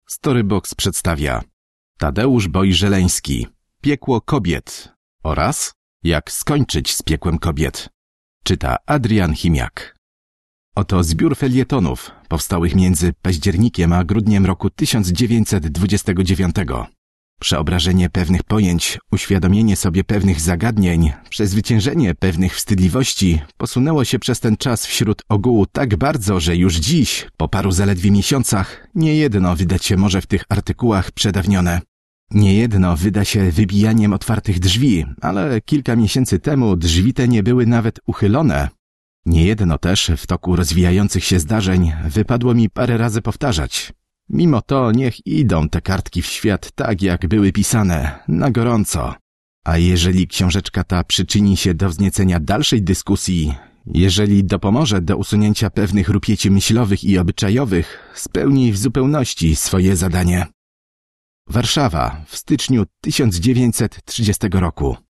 Storybox przedstawia Tadeusz Boj-Żeleński, Piekło kobiet oraz Jak skończyć z piekłem kobiet. Czyta Adrian Chimiak. Oto zbiór felietonów powstałych między październikiem a grudniem roku 1929. Przeobrażenie pewnych pojęć, uświadomienie sobie pewnych zagadnień, przezwyciężenie pewnych wstydliwości posunęło się przez ten czas wśród ogółu tak bardzo, że już dziś, po paru zaledwie miesiącach, niejedno wydać się może w tych artykułach przedawnione. Niejedno wyda się wybijaniem otwartych drzwi, ale kilka miesięcy temu drzwi te nie były nawet uchylone. Niejedno też w toku rozwijających się zdarzeń wypadło mi parę razy powtarzać. Mimo to niech idą te kartki w świat tak, jak były pisane, na gorąco. A jeżeli książeczka ta przyczyni się do wzniecenia dalszej dyskusji, jeżeli dopomoże do usunięcia pewnych rupieci myślowych i obyczajowych, spełni w zupełności swoje zadanie. Warszawa w styczniu 1930 roku.